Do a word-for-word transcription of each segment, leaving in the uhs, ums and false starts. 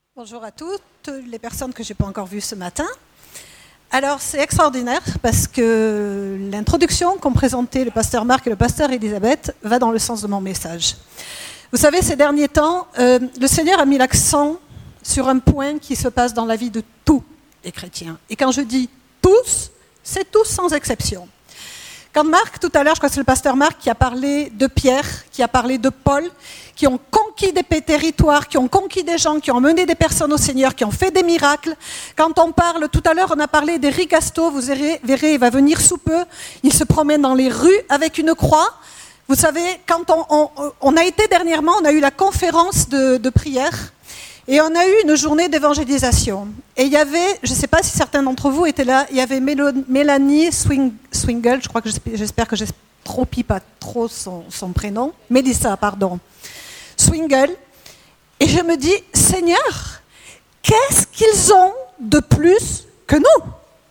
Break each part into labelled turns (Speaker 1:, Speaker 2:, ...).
Speaker 1: Bonjour à toutes les personnes que je n'ai pas encore vues ce matin. Alors c'est extraordinaire parce que l'introduction qu'ont présentée le pasteur Marc et le pasteur Elisabeth va dans le sens de mon message. Vous savez, ces derniers temps, euh, le Seigneur a mis l'accent sur un point qui se passe dans la vie de tous les chrétiens. Et quand je dis tous, c'est tous sans exception. Quand Marc, tout à l'heure, je crois que c'est le pasteur Marc qui a parlé de Pierre, qui a parlé de Paul, qui ont conquis des territoires, qui ont conquis des gens, qui ont mené des personnes au Seigneur, qui ont fait des miracles. Quand on parle, tout à l'heure, on a parlé d'Éric Gasto, vous verrez, verrez, il va venir sous peu, il se promène dans les rues avec une croix. Vous savez, quand on, on, on a été dernièrement, on a eu la conférence de, de prière, et on a eu une journée d'évangélisation. Et il y avait, je ne sais pas si certains d'entre vous étaient là, il y avait Mélanie Swing, Swingle, je crois que j'espère que je ne tropie pas trop son, son prénom, Mélissa, pardon, Swingle. Et je me dis, Seigneur, qu'est-ce qu'ils ont de plus que nous?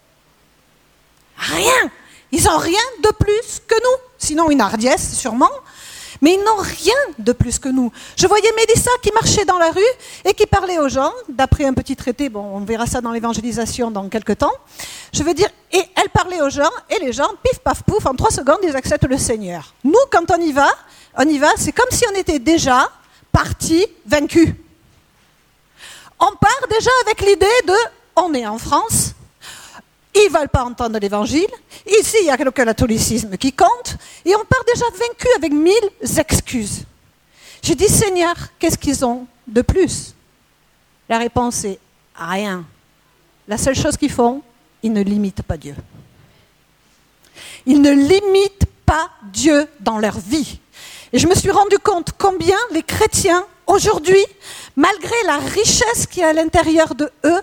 Speaker 1: Rien. Ils n'ont rien de plus que nous. Sinon une hardiesse, sûrement. Mais ils n'ont rien de plus que nous. Je voyais Mélissa qui marchait dans la rue et qui parlait aux gens, d'après un petit traité, bon, on verra ça dans l'évangélisation dans quelques temps. Je veux dire, et elle parlait aux gens, et les gens, pif, paf, pouf, en trois secondes, ils acceptent le Seigneur. Nous, quand on y va, on y va, c'est comme si on était déjà partis, vaincus. On part déjà avec l'idée de, on est en France, ils ne veulent pas entendre l'évangile. Ici, il y a le catholicisme qui compte. Et on part déjà vaincu avec mille excuses. J'ai dit, Seigneur, qu'est-ce qu'ils ont de plus? La réponse est rien. La seule chose qu'ils font, ils ne limitent pas Dieu. Ils ne limitent pas Dieu dans leur vie. Et je me suis rendu compte combien les chrétiens, aujourd'hui, malgré la richesse qui est à l'intérieur de eux,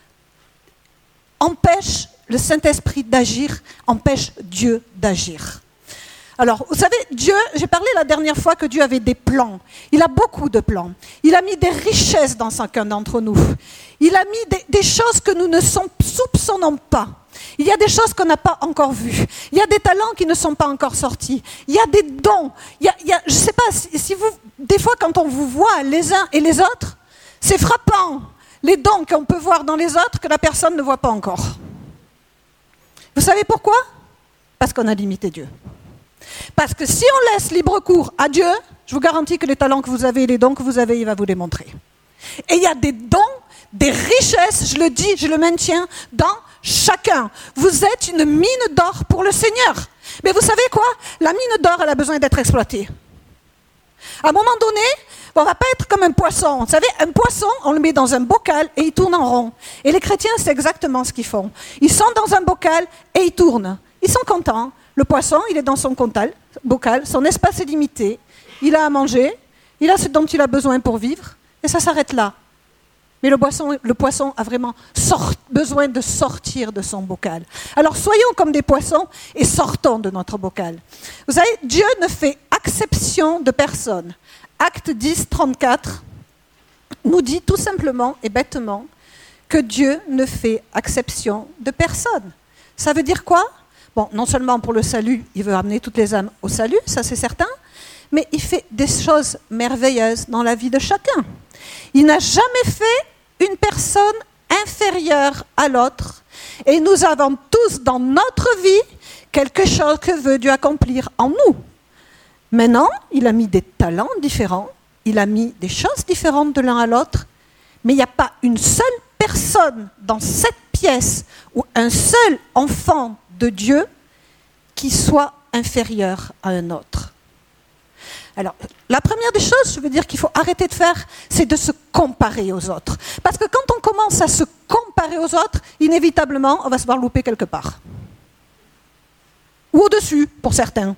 Speaker 1: empêchent le Saint-Esprit d'agir, empêche Dieu d'agir. Alors, vous savez, Dieu, j'ai parlé la dernière fois que Dieu avait des plans. Il a beaucoup de plans. Il a mis des richesses dans chacun d'entre nous. Il a mis des, des choses que nous ne soupçonnons pas. Il y a des choses qu'on n'a pas encore vues. Il y a des talents qui ne sont pas encore sortis. Il y a des dons. Il y a, il y a, je ne sais pas, si, si vous, des fois quand on vous voit les uns et les autres, c'est frappant. Les dons qu'on peut voir dans les autres que la personne ne voit pas encore. Vous savez pourquoi? Parce qu'on a limité Dieu. Parce que si on laisse libre cours à Dieu, je vous garantis que les talents que vous avez et les dons que vous avez, il va vous les montrer. Et il y a des dons, des richesses, je le dis, je le maintiens, dans chacun. Vous êtes une mine d'or pour le Seigneur. Mais vous savez quoi? La mine d'or, elle a besoin d'être exploitée. À un moment donné, on ne va pas être comme un poisson. Vous savez, un poisson, on le met dans un bocal et il tourne en rond. Et les chrétiens, c'est exactement ce qu'ils font. Ils sont dans un bocal et ils tournent. Ils sont contents. Le poisson, il est dans son bocal, son espace est limité. Il a à manger, il a ce dont il a besoin pour vivre, et ça s'arrête là. Mais le poisson, le poisson a vraiment sort, besoin de sortir de son bocal. Alors soyons comme des poissons et sortons de notre bocal. Vous savez, Dieu ne fait exception de personne. Acte dix, trente-quatre nous dit tout simplement et bêtement que Dieu ne fait exception de personne. Ça veut dire quoi? Bon, non seulement pour le salut, il veut amener toutes les âmes au salut, ça c'est certain, mais il fait des choses merveilleuses dans la vie de chacun. Il n'a jamais fait une personne inférieure à l'autre. Et nous avons tous dans notre vie quelque chose que veut Dieu accomplir en nous. Maintenant, il a mis des talents différents, il a mis des choses différentes de l'un à l'autre, mais il n'y a pas une seule personne dans cette pièce ou un seul enfant de Dieu qui soit inférieur à un autre. Alors, la première des choses, je veux dire qu'il faut arrêter de faire, c'est de se comparer aux autres. Parce que quand on commence à se comparer aux autres, inévitablement, on va se voir louper quelque part. Ou au-dessus, pour certains.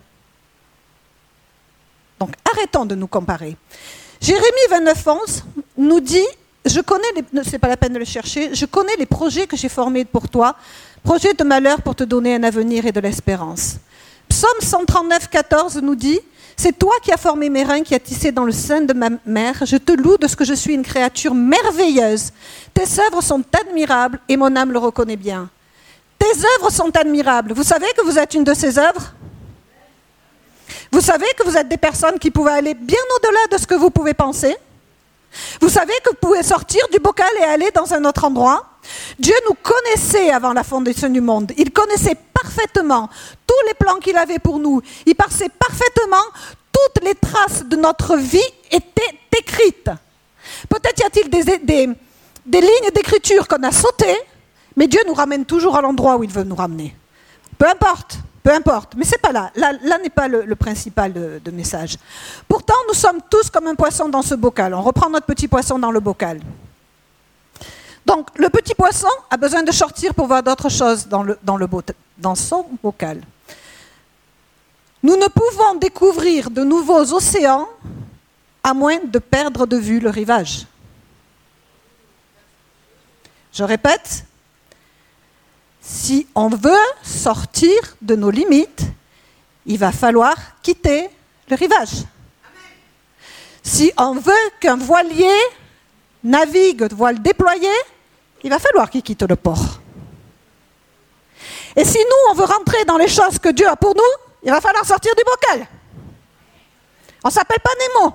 Speaker 1: Donc, arrêtons de nous comparer. Jérémie vingt-neuf, onze nous dit, je connais, les, c'est pas la peine de le chercher, je connais les projets que j'ai formés pour toi, projets de malheur pour te donner un avenir et de l'espérance. Psaume cent trente-neuf, quatorze nous dit, c'est toi qui as formé mes reins, qui as tissé dans le sein de ma mère. Je te loue de ce que je suis une créature merveilleuse. Tes œuvres sont admirables et mon âme le reconnaît bien. Tes œuvres sont admirables. Vous savez que vous êtes une de ces œuvres? Vous savez que vous êtes des personnes qui pouvaient aller bien au-delà de ce que vous pouvez penser? Vous savez que vous pouvez sortir du bocal et aller dans un autre endroit. Dieu nous connaissait avant la fondation du monde. Il connaissait parfaitement tous les plans qu'il avait pour nous. Il passait parfaitement toutes les traces de notre vie étaient écrites. Peut-être y a-t-il des, des, des lignes d'écriture qu'on a sautées, mais Dieu nous ramène toujours à l'endroit où il veut nous ramener. Peu importe, peu importe, mais c'est pas là. Là, là n'est pas le, le principal de, de message. Pourtant, nous sommes tous comme un poisson dans ce bocal. On reprend notre petit poisson dans le bocal. Donc, le petit poisson a besoin de sortir pour voir d'autres choses dans, le, dans, le, dans son bocal. Nous ne pouvons découvrir de nouveaux océans à moins de perdre de vue le rivage. Je répète, si on veut sortir de nos limites, il va falloir quitter le rivage. Si on veut qu'un voilier navigue de voile déployé, il va falloir qu'il quitte le port. Et si nous, on veut rentrer dans les choses que Dieu a pour nous, il va falloir sortir du bocal. On ne s'appelle pas Nemo.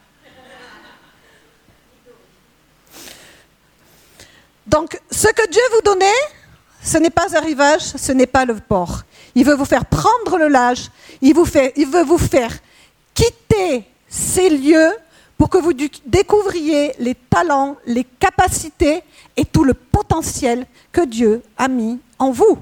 Speaker 1: Donc, ce que Dieu vous donnait, ce n'est pas un rivage, ce n'est pas le port. Il veut vous faire prendre le large, il, vous fait, il veut vous faire quitter ces lieux pour que vous découvriez les talents, les capacités et tout le potentiel que Dieu a mis en vous.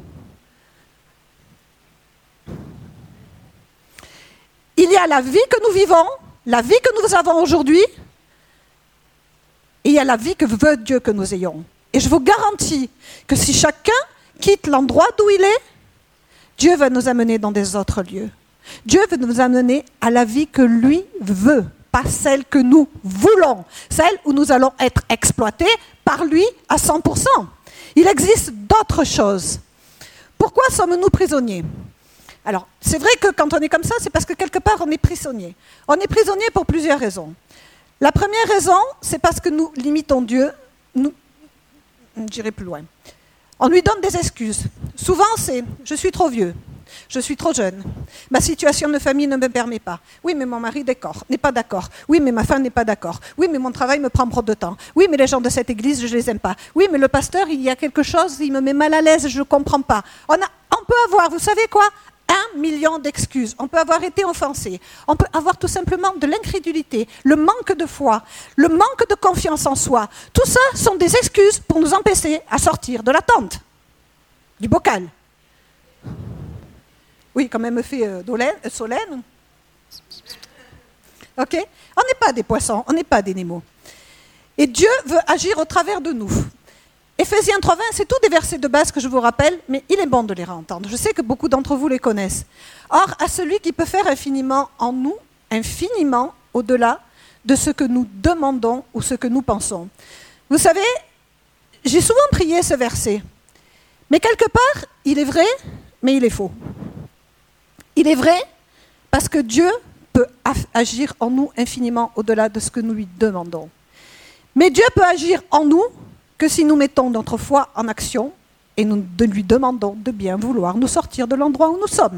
Speaker 1: Il y a la vie que nous vivons, la vie que nous avons aujourd'hui, et il y a la vie que veut Dieu que nous ayons. Et je vous garantis que si chacun quitte l'endroit d'où il est, Dieu va nous amener dans des autres lieux. Dieu veut nous amener à la vie que lui veut, pas celle que nous voulons, celle où nous allons être exploités par lui à cent pour cent. Il existe d'autres choses. Pourquoi sommes-nous prisonniers ? Alors, c'est vrai que quand on est comme ça, c'est parce que quelque part, on est prisonnier. On est prisonnier pour plusieurs raisons. La première raison, c'est parce que nous limitons Dieu. Nous, j'irai plus loin. On lui donne des excuses. Souvent, c'est « je suis trop vieux, je suis trop jeune, ma situation de famille ne me permet pas. Oui, mais mon mari d'accord, n'est pas d'accord. Oui, mais ma femme n'est pas d'accord. Oui, mais mon travail me prend trop de temps. Oui, mais les gens de cette église, je ne les aime pas. Oui, mais le pasteur, il y a quelque chose, il me met mal à l'aise, je ne comprends pas. » On, a, on peut avoir, vous savez quoi ? Un million d'excuses. On peut avoir été offensé. On peut avoir tout simplement de l'incrédulité, le manque de foi, le manque de confiance en soi. Tout ça sont des excuses pour nous empêcher à sortir de la tente, du bocal. Oui, quand même fait euh, Solène. Ok ? On n'est pas des poissons, on n'est pas des Nemo. Et Dieu veut agir au travers de nous. Éphésiens trois vingt, c'est tous des versets de base que je vous rappelle, mais il est bon de les réentendre. Je sais que beaucoup d'entre vous les connaissent. Or, à celui qui peut faire infiniment en nous, infiniment au-delà de ce que nous demandons ou ce que nous pensons. Vous savez, j'ai souvent prié ce verset, mais quelque part, il est vrai, mais il est faux. Il est vrai parce que Dieu peut agir en nous infiniment au-delà de ce que nous lui demandons. Mais Dieu peut agir en nous que si nous mettons notre foi en action et nous lui demandons de bien vouloir nous sortir de l'endroit où nous sommes.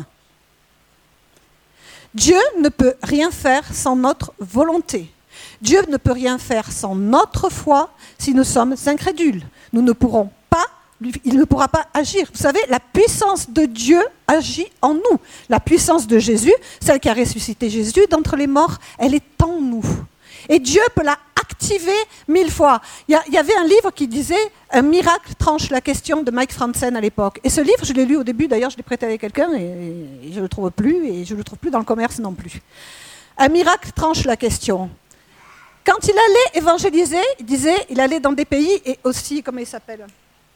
Speaker 1: Dieu ne peut rien faire sans notre volonté. Dieu ne peut rien faire sans notre foi si nous sommes incrédules. Nous ne pourrons pas, il ne pourra pas agir. Vous savez, la puissance de Dieu agit en nous. La puissance de Jésus, celle qui a ressuscité Jésus d'entre les morts, elle est en nous. Et Dieu peut la activer mille fois. Il y, a, il y avait un livre qui disait « Un miracle tranche la question » de Mike Franzen à l'époque. Et ce livre, je l'ai lu au début, d'ailleurs je l'ai prêté avec quelqu'un et, et je ne le trouve plus, et je ne le trouve plus dans le commerce non plus. Un miracle tranche la question. Quand il allait évangéliser, il disait, il allait dans des pays, et aussi, comment il s'appelle ?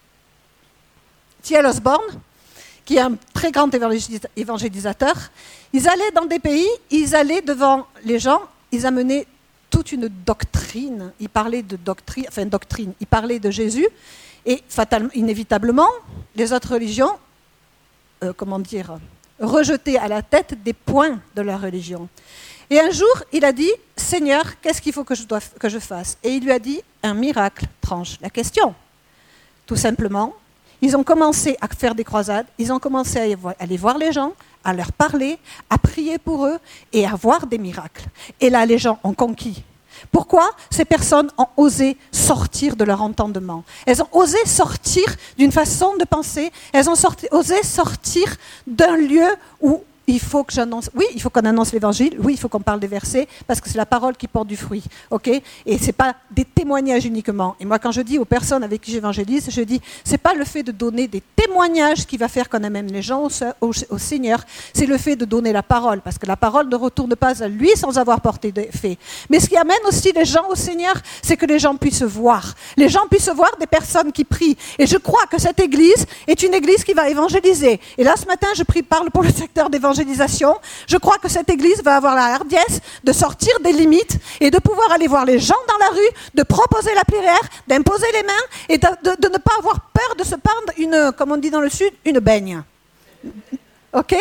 Speaker 1: T L Osborne, qui est un très grand évangélisateur. Ils allaient dans des pays, ils allaient devant les gens, ils amenaient toute une doctrine, il parlait de doctrine, enfin doctrine, il parlait de Jésus, et fatalement, inévitablement, les autres religions, euh, comment dire, rejetaient à la tête des points de leur religion. Et un jour, il a dit, « Seigneur, qu'est-ce qu'il faut que je, dois, que je fasse ?» Et il lui a dit, « Un miracle tranche la question. » Tout simplement, ils ont commencé à faire des croisades, ils ont commencé à aller voir les gens, à leur parler, à prier pour eux et à voir des miracles. Et là, les gens ont conquis. Pourquoi? Ces personnes ont osé sortir de leur entendement. Elles ont osé sortir d'une façon de penser. Elles ont sorti, osé sortir d'un lieu où il faut que j'annonce. Oui, il faut qu'on annonce l'évangile. Oui, il faut qu'on parle des versets parce que c'est la parole qui porte du fruit. Ok? Et c'est pas des témoignages uniquement. Et moi, quand je dis aux personnes avec qui j'évangélise, je dis, c'est pas le fait de donner des témoignages qui va faire qu'on amène les gens au, au, au Seigneur. C'est le fait de donner la parole, parce que la parole ne retourne pas à lui sans avoir porté d'effet. Mais ce qui amène aussi les gens au Seigneur, c'est que les gens puissent voir. Les gens puissent voir des personnes qui prient. Et je crois que cette église est une église qui va évangéliser. Et là, ce matin, je prie, parle pour le secteur d'évangélisation. Je crois que cette église va avoir la hardiesse de sortir des limites et de pouvoir aller voir les gens dans la rue, de proposer la prière, d'imposer les mains et de, de, de ne pas avoir peur de se prendre une, comme on dit dans le sud, une baigne. Ok?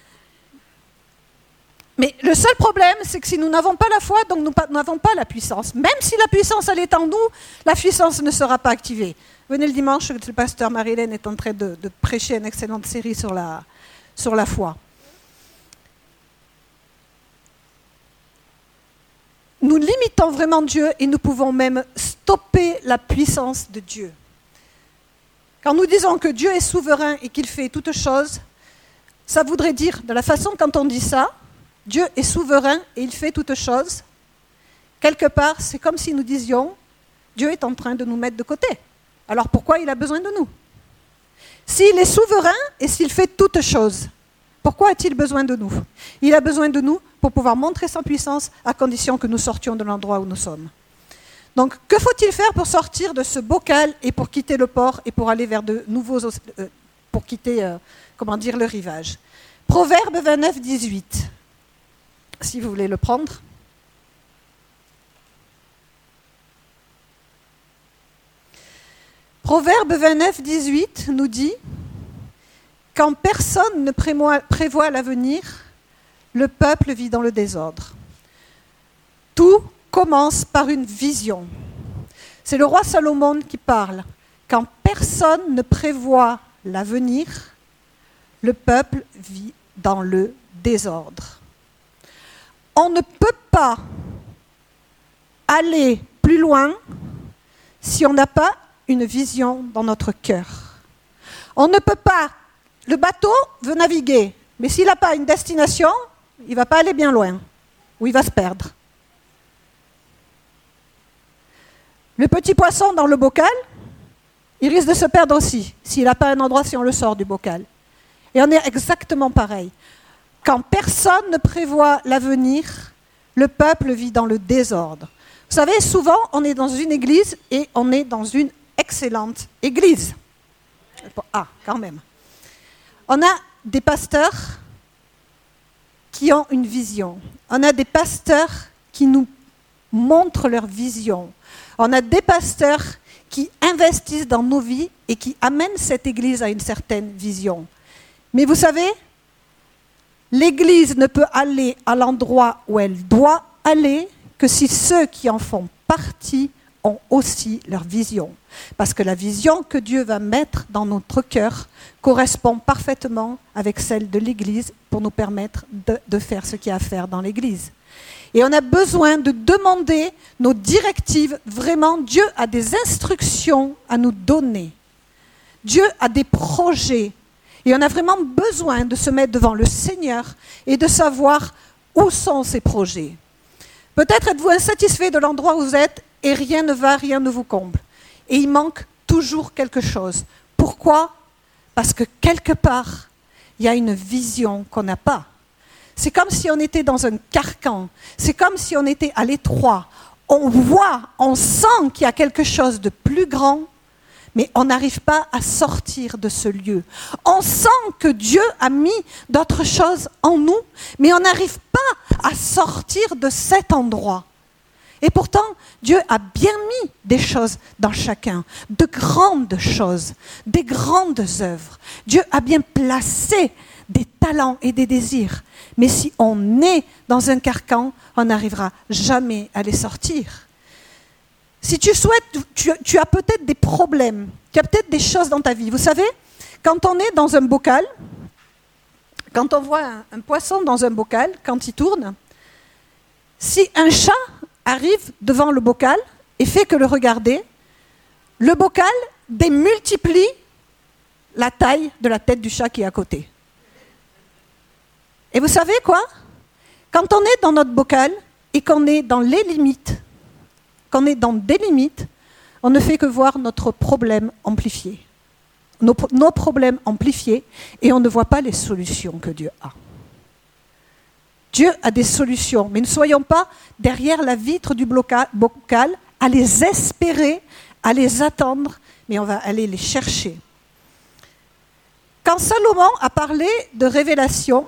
Speaker 1: Mais le seul problème, c'est que si nous n'avons pas la foi, donc nous n'avons pas la puissance. Même si la puissance, elle est en nous, la puissance ne sera pas activée. Venez le dimanche, le pasteur Marie-Hélène est en train de, de prêcher une excellente série sur la, sur la foi. Nous limitons vraiment Dieu et nous pouvons même stopper la puissance de Dieu. Quand nous disons que Dieu est souverain et qu'il fait toutes choses, ça voudrait dire, de la façon quand on dit ça, Dieu est souverain et il fait toutes choses, quelque part, c'est comme si nous disions, Dieu est en train de nous mettre de côté. Alors pourquoi il a besoin de nous? S'il est souverain et s'il fait toutes choses, pourquoi a-t-il besoin de nous? Il a besoin de nous pour pouvoir montrer sa puissance à condition que nous sortions de l'endroit où nous sommes. Donc, que faut-il faire pour sortir de ce bocal et pour quitter le port et pour aller vers de nouveaux... Euh, pour quitter, euh, comment dire, le rivage? Proverbe vingt-neuf, dix-huit. Si vous voulez le prendre. Proverbe vingt-neuf, dix-huit nous dit « Quand personne ne prévoit, prévoit l'avenir, le peuple vit dans le désordre. Tout commence par une vision. » C'est le roi Salomon qui parle. « Quand personne ne prévoit l'avenir, le peuple vit dans le désordre. » On ne peut pas aller plus loin si on n'a pas une vision dans notre cœur. On ne peut pas, le bateau veut naviguer, mais s'il n'a pas une destination, il ne va pas aller bien loin, ou il va se perdre. Le petit poisson dans le bocal, il risque de se perdre aussi, s'il n'a pas un endroit si on le sort du bocal. Et on est exactement pareil. Quand personne ne prévoit l'avenir, le peuple vit dans le désordre. Vous savez, souvent, on est dans une église et on est dans une excellente église. Ah, quand même. On a des pasteurs qui ont une vision. On a des pasteurs qui nous montrent leur vision. On a des pasteurs qui investissent dans nos vies et qui amènent cette église à une certaine vision. Mais vous savez, l'Église ne peut aller à l'endroit où elle doit aller que si ceux qui en font partie ont aussi leur vision. Parce que la vision que Dieu va mettre dans notre cœur correspond parfaitement avec celle de l'Église pour nous permettre de, de faire ce qu'il y a à faire dans l'Église. Et on a besoin de demander nos directives. Vraiment, Dieu a des instructions à nous donner. Dieu a des projets. Et on a vraiment besoin de se mettre devant le Seigneur et de savoir où sont ces projets. Peut-être êtes-vous insatisfait de l'endroit où vous êtes et rien ne va, rien ne vous comble. Et il manque toujours quelque chose. Pourquoi? Parce que quelque part, il y a une vision qu'on n'a pas. C'est comme si on était dans un carcan. C'est comme si on était à l'étroit. On voit, on sent qu'il y a quelque chose de plus grand, mais on n'arrive pas à sortir de ce lieu. On sent que Dieu a mis d'autres choses en nous, mais on n'arrive pas à sortir de cet endroit. Et pourtant, Dieu a bien mis des choses dans chacun, de grandes choses, des grandes œuvres. Dieu a bien placé des talents et des désirs. Mais si on est dans un carcan, on n'arrivera jamais à les sortir. Si tu souhaites, tu, tu as peut-être des problèmes, tu as peut-être des choses dans ta vie. Vous savez, quand on est dans un bocal, quand on voit un, un poisson dans un bocal, quand il tourne, si un chat arrive devant le bocal et fait que le regarder, le bocal démultiplie la taille de la tête du chat qui est à côté. Et vous savez quoi? Quand on est dans notre bocal et qu'on est dans les limites, qu'on est dans des limites, on ne fait que voir notre problème amplifié. Nos, nos problèmes amplifiés et on ne voit pas les solutions que Dieu a. Dieu a des solutions, mais ne soyons pas derrière la vitre du bocal à les espérer, à les attendre, mais on va aller les chercher. Quand Salomon a parlé de révélation,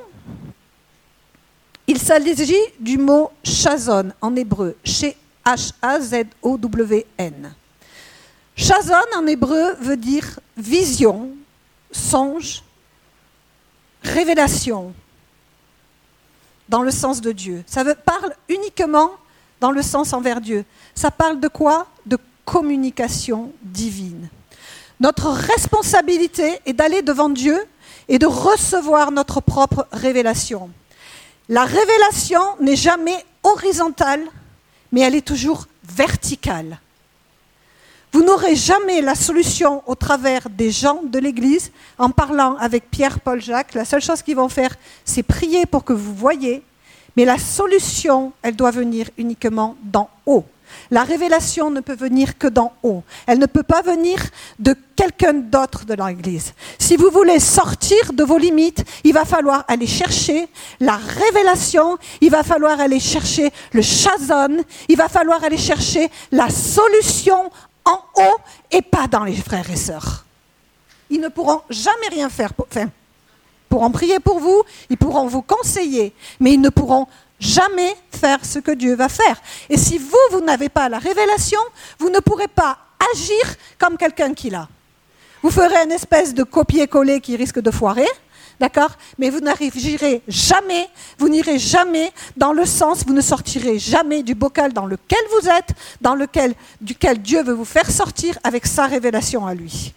Speaker 1: il s'agit du mot chazon en hébreu, H A Z O W N. Chazon en hébreu veut dire vision, songe, révélation, dans le sens de Dieu. Ça veut, parle uniquement dans le sens envers Dieu. Ça parle de quoi? De communication divine. Notre responsabilité est d'aller devant Dieu et de recevoir notre propre révélation. La révélation n'est jamais horizontale, mais elle est toujours verticale. Vous n'aurez jamais la solution au travers des gens de l'Église en parlant avec Pierre, Paul, Jacques. La seule chose qu'ils vont faire, c'est prier pour que vous voyiez. Mais la solution, elle doit venir uniquement d'en haut. La révélation ne peut venir que d'en haut. Elle ne peut pas venir de quelqu'un d'autre de l'Église. Si vous voulez sortir de vos limites, il va falloir aller chercher la révélation, il va falloir aller chercher le chazon, il va falloir aller chercher la solution en haut et pas dans les frères et sœurs. Ils ne pourront jamais rien faire. Pour, enfin, ils pourront prier pour vous, ils pourront vous conseiller, mais ils ne pourront jamais faire ce que Dieu va faire. Et si vous, vous n'avez pas la révélation, vous ne pourrez pas agir comme quelqu'un qui l'a. Vous ferez une espèce de copier-coller qui risque de foirer, d'accord? Mais vous n'arriverez jamais, vous n'irez jamais dans le sens, vous ne sortirez jamais du bocal dans lequel vous êtes, dans lequel, duquel Dieu veut vous faire sortir avec sa révélation à lui.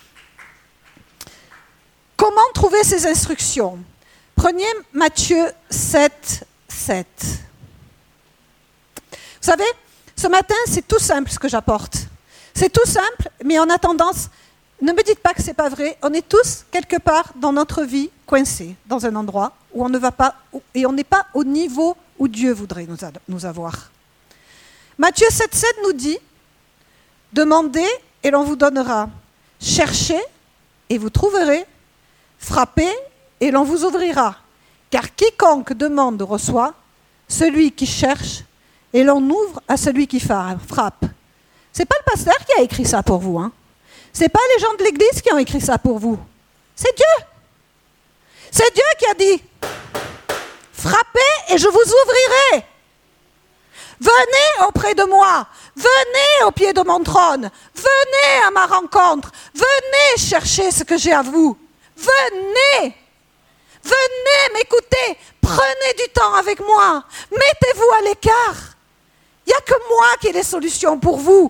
Speaker 1: Comment trouver ces instructions? Prenez Matthieu sept, sept. Vous savez, ce matin, c'est tout simple ce que j'apporte. C'est tout simple, mais on a tendance, ne me dites pas que ce n'est pas vrai, on est tous quelque part dans notre vie coincés, dans un endroit où on ne va pas, et on n'est pas au niveau où Dieu voudrait nous, nous avoir. Matthieu sept, sept nous dit, demandez et l'on vous donnera, cherchez et vous trouverez, frappez et l'on vous ouvrira. Car quiconque demande reçoit, celui qui cherche, et l'on ouvre à celui qui frappe. Ce n'est pas le pasteur qui a écrit ça pour vous. Hein. Ce n'est pas les gens de l'église qui ont écrit ça pour vous. C'est Dieu. C'est Dieu qui a dit, frappez et je vous ouvrirai. Venez auprès de moi. Venez au pied de mon trône. Venez à ma rencontre. Venez chercher ce que j'ai à vous. Venez. Venez m'écouter, prenez du temps avec moi, mettez-vous à l'écart. Il n'y a que moi qui ai les solutions pour vous.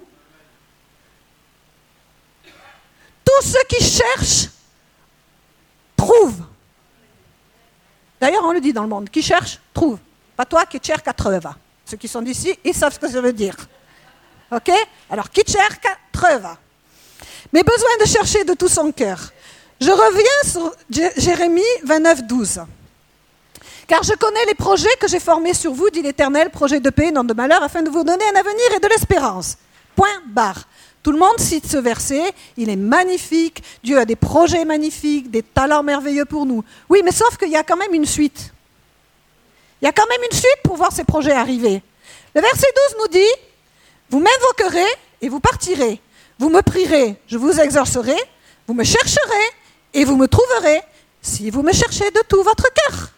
Speaker 1: Tous ceux qui cherchent, trouvent. D'ailleurs, on le dit dans le monde, qui cherche, trouve. Pas toi qui cherche, trova. Ceux qui sont d'ici, ils savent ce que ça veut dire. Ok? Alors, qui cherche, trova. Mais besoin de chercher de tout son cœur. Je reviens sur Jérémie vingt-neuf, douze. Car je connais les projets que j'ai formés sur vous, dit l'Éternel, projets de paix, non de malheur, afin de vous donner un avenir et de l'espérance. Point barre. Tout le monde cite ce verset, il est magnifique, Dieu a des projets magnifiques, des talents merveilleux pour nous. Oui, mais sauf qu'il y a quand même une suite. Il y a quand même une suite pour voir ces projets arriver. Le verset douze nous dit, vous m'invoquerez et vous partirez. Vous me prierez, je vous exaucerai, vous me chercherez et vous me trouverez si vous me cherchez de tout votre cœur.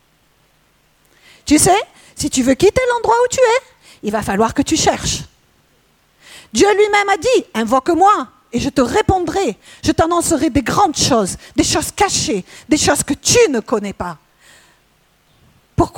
Speaker 1: Tu sais, si tu veux quitter l'endroit où tu es, il va falloir que tu cherches. Dieu lui-même a dit, invoque-moi et je te répondrai. Je t'annoncerai des grandes choses, des choses cachées, des choses que tu ne connais pas. Pourquoi ?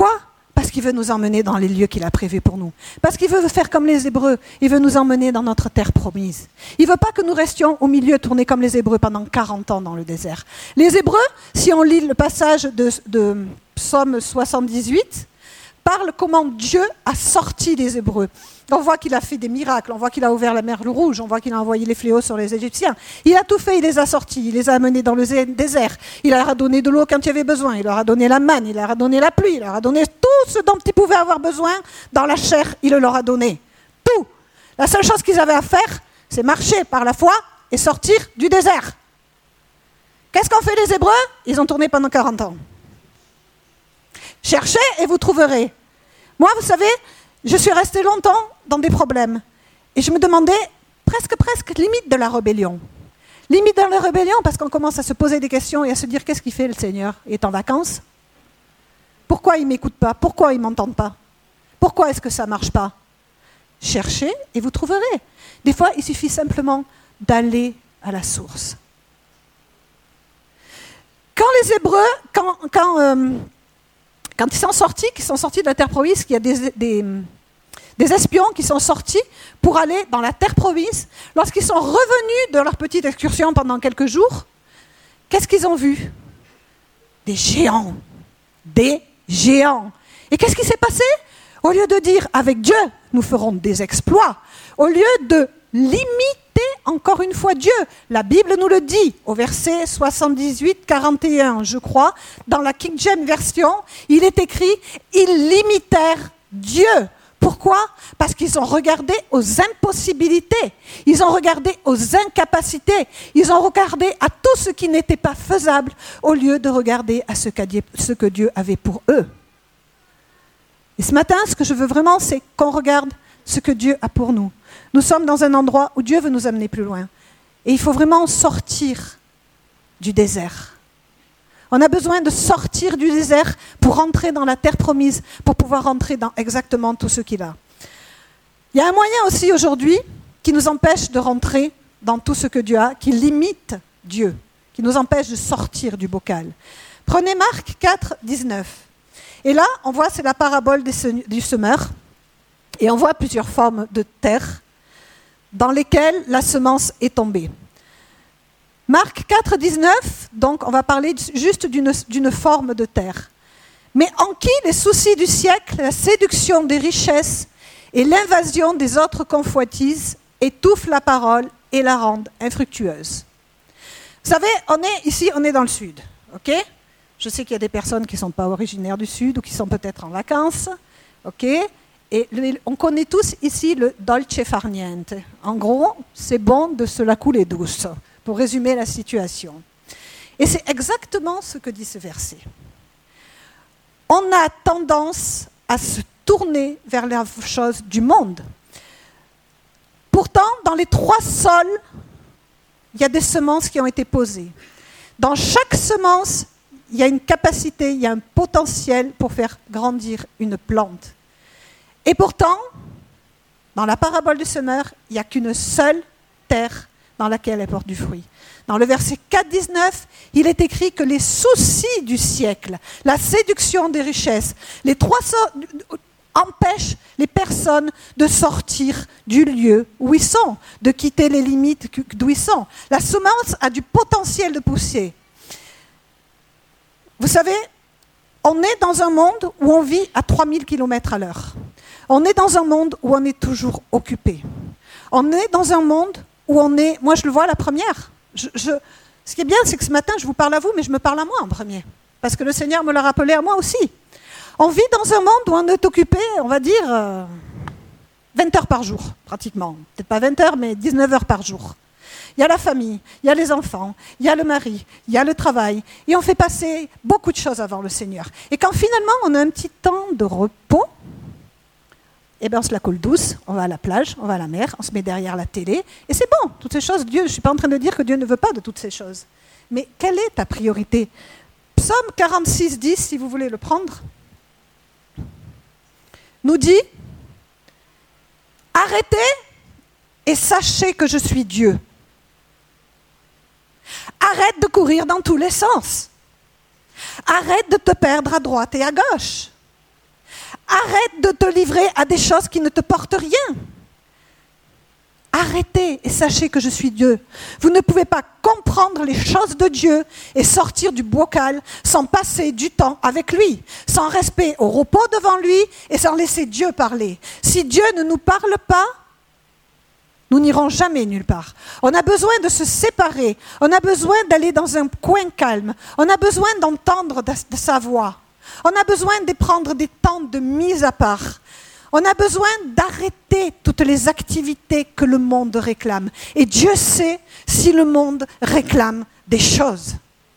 Speaker 1: Parce qu'il veut nous emmener dans les lieux qu'il a prévus pour nous. Parce qu'il veut faire comme les Hébreux. Il veut nous emmener dans notre terre promise. Il ne veut pas que nous restions au milieu, tournés comme les Hébreux pendant quarante ans dans le désert. Les Hébreux, si on lit le passage de, de Psaume soixante-dix-huit, parle comment Dieu a sorti les Hébreux. On voit qu'il a fait des miracles, on voit qu'il a ouvert la mer Rouge, on voit qu'il a envoyé les fléaux sur les Égyptiens. Il a tout fait, il les a sortis, il les a amenés dans le désert. Il leur a donné de l'eau quand il y avait besoin, il leur a donné la manne, il leur a donné la pluie, il leur a donné tout ce dont ils pouvaient avoir besoin dans la chair, il le leur a donné. Tout. La seule chose qu'ils avaient à faire, c'est marcher par la foi et sortir du désert. Qu'est-ce qu'ont fait les Hébreux? Ils ont tourné pendant quarante ans. Cherchez et vous trouverez. Moi, vous savez, je suis restée longtemps dans des problèmes. Et je me demandais, presque, presque, limite de la rébellion. Limite de la rébellion parce qu'on commence à se poser des questions et à se dire, qu'est-ce qu'il fait le Seigneur? Il est en vacances? Pourquoi il ne m'écoute pas? Pourquoi il ne m'entend pas? Pourquoi est-ce que ça ne marche pas? Cherchez et vous trouverez. Des fois, il suffit simplement d'aller à la source. Quand les Hébreux, quand... quand euh, Quand ils sont sortis, qu'ils sont sortis de la terre promise, qu'il y a des, des, des espions qui sont sortis pour aller dans la terre promise, lorsqu'ils sont revenus de leur petite excursion pendant quelques jours, qu'est-ce qu'ils ont vu? Des géants. Des géants. Et qu'est-ce qui s'est passé? Au lieu de dire, avec Dieu, nous ferons des exploits, au lieu de limiter encore une fois Dieu. La Bible nous le dit au verset soixante-dix-huit quarante et un, je crois, dans la King James Version, il est écrit « Ils limitèrent Dieu ». Pourquoi? Parce qu'ils ont regardé aux impossibilités, ils ont regardé aux incapacités, ils ont regardé à tout ce qui n'était pas faisable au lieu de regarder à ce que Dieu avait pour eux. Et ce matin, ce que je veux vraiment, c'est qu'on regarde ce que Dieu a pour nous. Nous sommes dans un endroit où Dieu veut nous amener plus loin. Et il faut vraiment sortir du désert. On a besoin de sortir du désert pour rentrer dans la terre promise, pour pouvoir rentrer dans exactement tout ce qu'il a. Il y a un moyen aussi aujourd'hui qui nous empêche de rentrer dans tout ce que Dieu a, qui limite Dieu, qui nous empêche de sortir du bocal. Prenez Marc quatre, dix-neuf. Et là, on voit, c'est la parabole du semeur. Et on voit plusieurs formes de terre dans lesquelles la semence est tombée. Marc quatre, dix-neuf, donc on va parler juste d'une, d'une forme de terre. Mais en qui les soucis du siècle, la séduction des richesses et l'invasion des autres convoitises étouffent la parole et la rendent infructueuse. Vous savez, on est ici, on est dans le sud, ok? Je sais qu'il y a des personnes qui ne sont pas originaires du sud ou qui sont peut-être en vacances, ok? Et on connaît tous ici le dolce far niente. En gros, c'est bon de se la couler douce, pour résumer la situation. Et c'est exactement ce que dit ce verset. On a tendance à se tourner vers les choses du monde. Pourtant, dans les trois sols, il y a des semences qui ont été posées. Dans chaque semence, il y a une capacité, il y a un potentiel pour faire grandir une plante. Et pourtant, dans la parabole du semeur, il n'y a qu'une seule terre dans laquelle elle porte du fruit. Dans le verset quatre, dix-neuf, il est écrit que les soucis du siècle, la séduction des richesses, les trois sortes empêchent les personnes de sortir du lieu où ils sont, de quitter les limites d'où ils sont. La semence a du potentiel de pousser. Vous savez, on est dans un monde où on vit à trois mille kilomètres à l'heure. On est dans un monde où on est toujours occupé. On est dans un monde où on est... Moi, je le vois à la première. Je, je, ce qui est bien, c'est que ce matin, je vous parle à vous, mais je me parle à moi en premier. Parce que le Seigneur me l'a rappelé à moi aussi. On vit dans un monde où on est occupé, on va dire, euh, vingt heures par jour, pratiquement. Peut-être pas vingt heures, mais dix-neuf heures par jour. Il y a la famille, il y a les enfants, il y a le mari, il y a le travail. Et on fait passer beaucoup de choses avant le Seigneur. Et quand finalement, on a un petit temps de repos, eh bien, on se la coule douce, on va à la plage, on va à la mer, on se met derrière la télé, et c'est bon, toutes ces choses, Dieu, je ne suis pas en train de dire que Dieu ne veut pas de toutes ces choses. Mais quelle est ta priorité? Psaume quarante-six, dix, si vous voulez le prendre, nous dit « Arrêtez et sachez que je suis Dieu. Arrête de courir dans tous les sens. Arrête de te perdre à droite et à gauche. Arrête de te livrer à des choses qui ne te portent rien. Arrêtez et sachez que je suis Dieu. Vous ne pouvez pas comprendre les choses de Dieu et sortir du bocal sans passer du temps avec lui, sans respect au repos devant lui et sans laisser Dieu parler. Si Dieu ne nous parle pas, nous n'irons jamais nulle part. On a besoin de se séparer. On a besoin d'aller dans un coin calme. On a besoin d'entendre de sa voix. On a besoin de prendre des temps de mise à part. On a besoin d'arrêter toutes les activités que le monde réclame. Et Dieu sait si le monde réclame des choses.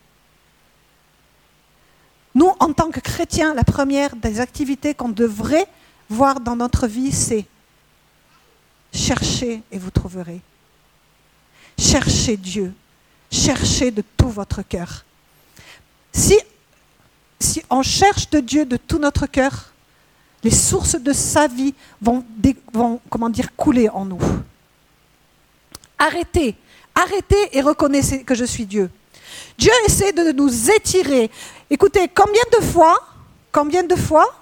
Speaker 1: Nous, en tant que chrétiens, la première des activités qu'on devrait voir dans notre vie, c'est cherchez et vous trouverez. Cherchez Dieu. Cherchez de tout votre cœur. Si, si on cherche de Dieu de tout notre cœur, les sources de sa vie vont, vont comment dire, couler en nous. Arrêtez, arrêtez et reconnaissez que je suis Dieu. Dieu essaie de nous étirer. Écoutez, combien de fois, combien de fois,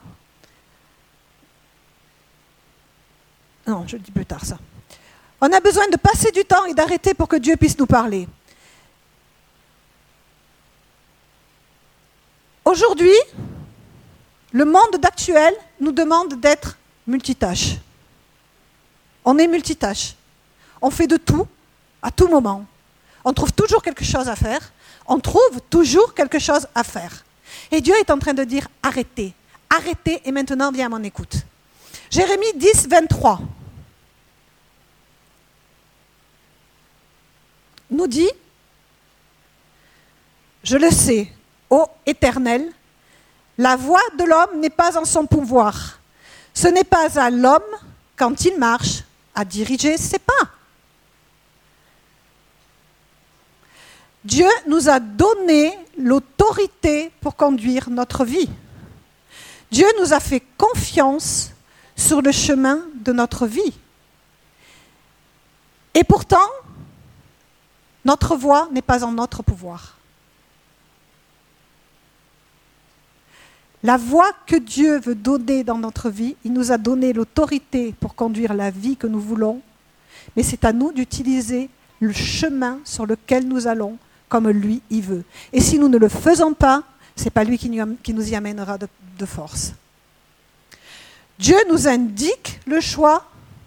Speaker 1: non, je le dis plus tard ça. On a besoin de passer du temps et d'arrêter pour que Dieu puisse nous parler. Aujourd'hui, le monde actuel nous demande d'être multitâche. On est multitâche. On fait de tout, à tout moment. On trouve toujours quelque chose à faire. On trouve toujours quelque chose à faire. Et Dieu est en train de dire, arrêtez. Arrêtez et maintenant viens à mon écoute. Jérémie dix, vingt-trois nous dit, je le sais, ô Éternel, la voix de l'homme n'est pas en son pouvoir. Ce n'est pas à l'homme, quand il marche, à diriger ses pas. Dieu nous a donné l'autorité pour conduire notre vie. Dieu nous a fait confiance sur le chemin de notre vie. Et pourtant, notre voix n'est pas en notre pouvoir. La voie que Dieu veut donner dans notre vie, il nous a donné l'autorité pour conduire la vie que nous voulons, mais c'est à nous d'utiliser le chemin sur lequel nous allons comme lui y veut. Et si nous ne le faisons pas, ce n'est pas lui qui nous, qui nous y amènera de, de force. Dieu nous indique le choix,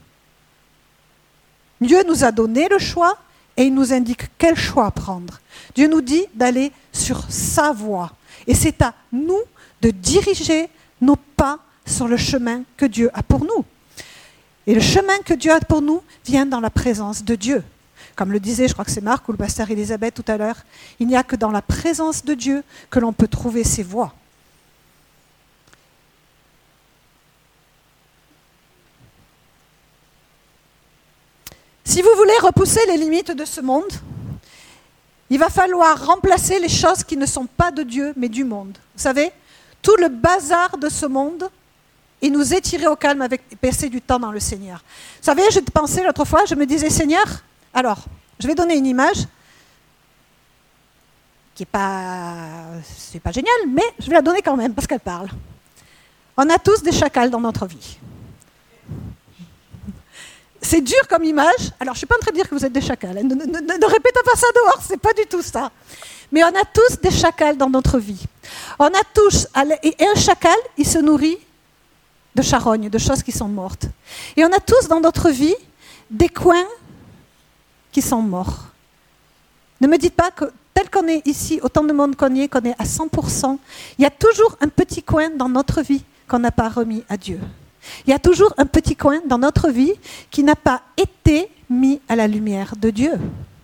Speaker 1: Dieu nous a donné le choix et il nous indique quel choix prendre. Dieu nous dit d'aller sur sa voie et c'est à nous de diriger nos pas sur le chemin que Dieu a pour nous. Et le chemin que Dieu a pour nous vient dans la présence de Dieu. Comme le disait, je crois que c'est Marc ou le pasteur Elisabeth tout à l'heure, il n'y a que dans la présence de Dieu que l'on peut trouver ses voies. Si vous voulez repousser les limites de ce monde, il va falloir remplacer les choses qui ne sont pas de Dieu, mais du monde. Vous savez, tout le bazar de ce monde et nous étirer au calme avec passer du temps dans le Seigneur. Vous savez, je pensais l'autre fois, je me disais, Seigneur, alors, je vais donner une image qui n'est pas, c'est pas géniale, mais je vais la donner quand même parce qu'elle parle. On a tous des chacals dans notre vie. C'est dur comme image. Alors, je ne suis pas en train de dire que vous êtes des chacals. Ne, ne, ne, ne répétez pas ça dehors, ce n'est pas du tout ça. Mais on a tous des chacals dans notre vie. On a tous, et un chacal, il se nourrit de charognes, de choses qui sont mortes. Et on a tous dans notre vie des coins qui sont morts. Ne me dites pas que tel qu'on est ici, autant de monde qu'on y est, qu'on est à cent pour cent, il y a toujours un petit coin dans notre vie qu'on n'a pas remis à Dieu. Il y a toujours un petit coin dans notre vie qui n'a pas été mis à la lumière de Dieu.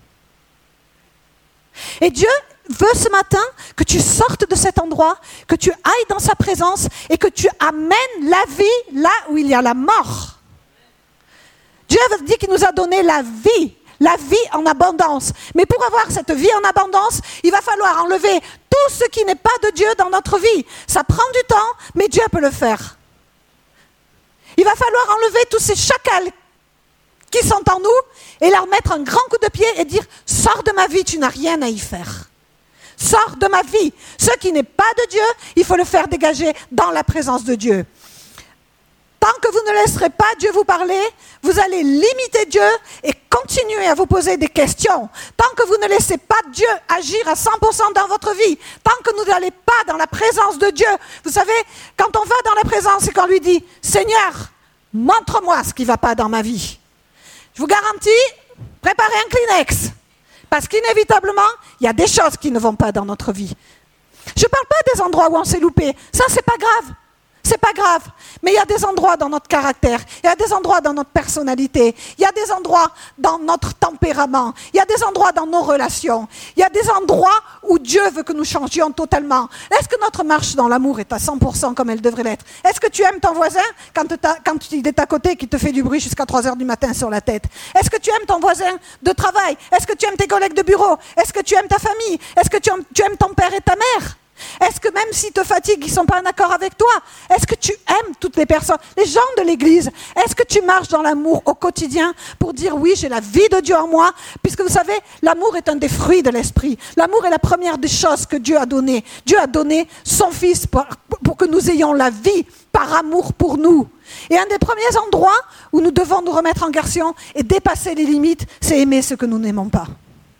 Speaker 1: Et Dieu veut ce matin que tu sortes de cet endroit, que tu ailles dans sa présence et que tu amènes la vie là où il y a la mort. Dieu dit qu'il nous a donné la vie, la vie en abondance. Mais pour avoir cette vie en abondance, il va falloir enlever tout ce qui n'est pas de Dieu dans notre vie. Ça prend du temps, mais Dieu peut le faire. Il va falloir enlever tous ces chacals qui sont en nous et leur mettre un grand coup de pied et dire « Sors de ma vie, tu n'as rien à y faire. Sors de ma vie. » Ce qui n'est pas de Dieu, il faut le faire dégager dans la présence de Dieu. Tant Tant que vous ne laisserez pas Dieu vous parler, vous allez limiter Dieu et continuer à vous poser des questions. Tant que vous ne laissez pas Dieu agir à cent pour cent dans votre vie, tant que vous n'allez pas dans la présence de Dieu, vous savez, quand on va dans la présence et qu'on lui dit « Seigneur, montre-moi ce qui ne va pas dans ma vie », je vous garantis, préparez un Kleenex. Parce qu'inévitablement, il y a des choses qui ne vont pas dans notre vie. Je ne parle pas des endroits où on s'est loupé. Ça, c'est pas grave. C'est pas grave. Mais il y a des endroits dans notre caractère. Il y a des endroits dans notre personnalité. Il y a des endroits dans notre tempérament. Il y a des endroits dans nos relations. Il y a des endroits où Dieu veut que nous changions totalement. Est-ce que notre marche dans l'amour est à cent pour cent comme elle devrait l'être? Est-ce que tu aimes ton voisin quand, quand il est à côté et qu'il te fait du bruit jusqu'à trois heures du matin sur la tête? Est-ce que tu aimes ton voisin de travail? Est-ce que tu aimes tes collègues de bureau? Est-ce que tu aimes ta famille? Est-ce que tu aimes, tu aimes ton père et ta mère? Est-ce que même s'ils te fatiguent, ils ne sont pas en accord avec toi? Est-ce que tu aimes toutes les personnes, les gens de l'Église? Est-ce que tu marches dans l'amour au quotidien pour dire oui, j'ai la vie de Dieu en moi? Puisque vous savez, l'amour est un des fruits de l'esprit. L'amour est la première des choses que Dieu a données. Dieu a donné son Fils pour, pour que nous ayons la vie par amour pour nous. Et un des premiers endroits où nous devons nous remettre en question et dépasser les limites, c'est aimer ce que nous n'aimons pas.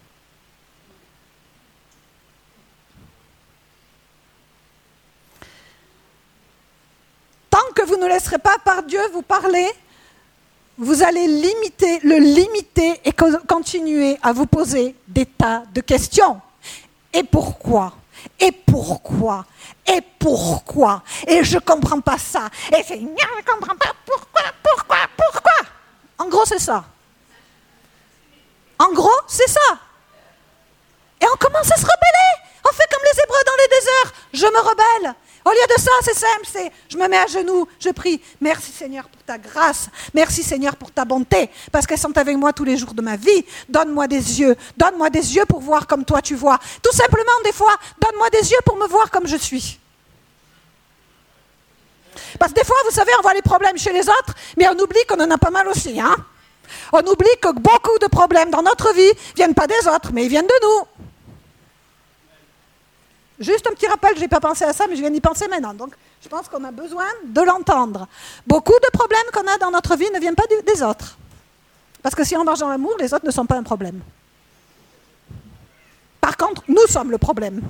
Speaker 1: Tant que vous ne laisserez pas par Dieu vous parler, vous allez limiter, le limiter et continuer à vous poser des tas de questions. Et pourquoi? Et pourquoi? Et pourquoi? Et je ne comprends pas ça. Et c'est, je ne comprends pas pourquoi, pourquoi, pourquoi? En gros, c'est ça. En gros, c'est ça. Et on commence à se rebeller. On fait comme les Hébreux dans les déserts. Je me rebelle. Au lieu de ça, c'est simple, c'est je me mets à genoux, je prie. Merci Seigneur pour ta grâce, merci Seigneur pour ta bonté, parce qu'elles sont avec moi tous les jours de ma vie. Donne-moi des yeux, donne-moi des yeux pour voir comme toi tu vois. Tout simplement, des fois, donne-moi des yeux pour me voir comme je suis. Parce que des fois, vous savez, on voit les problèmes chez les autres, mais on oublie qu'on en a pas mal aussi. Hein? On oublie que beaucoup de problèmes dans notre vie ne viennent pas des autres, mais ils viennent de nous. Juste un petit rappel, je n'ai pas pensé à ça, mais je viens d'y penser maintenant. Donc, je pense qu'on a besoin de l'entendre. Beaucoup de problèmes qu'on a dans notre vie ne viennent pas du, des autres. Parce que si on marche dans l'amour, les autres ne sont pas un problème. Par contre, nous sommes le problème.